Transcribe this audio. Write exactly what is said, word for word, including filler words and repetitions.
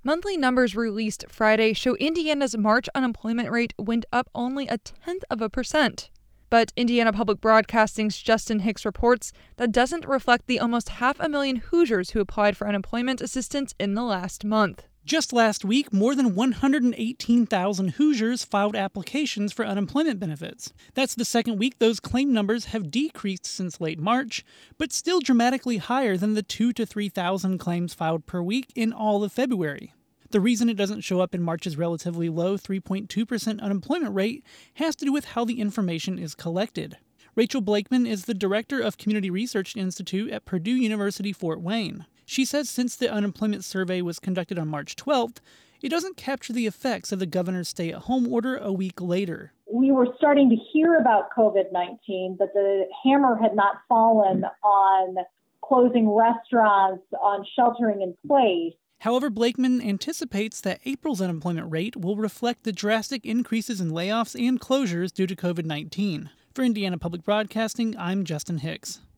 Monthly numbers released Friday show Indiana's March unemployment rate went up only a tenth of a percent. But Indiana Public Broadcasting's Justin Hicks reports that doesn't reflect the almost half a million Hoosiers who applied for unemployment assistance in the last month. Just last week, more than one hundred eighteen thousand Hoosiers filed applications for unemployment benefits. That's the second week those claim numbers have decreased since late March, but still dramatically higher than the two to three thousand claims filed per week in all of February. The reason it doesn't show up in March's relatively low three point two percent unemployment rate has to do with how the information is collected. Rachel Blakeman is the director of Community Research Institute at Purdue University Fort Wayne. She says since the unemployment survey was conducted on March twelfth, it doesn't capture the effects of the governor's stay-at-home order a week later. We were starting to hear about covid nineteen, but the hammer had not fallen on closing restaurants, on sheltering in place. However, Blakeman anticipates that April's unemployment rate will reflect the drastic increases in layoffs and closures due to covid nineteen. For Indiana Public Broadcasting, I'm Justin Hicks.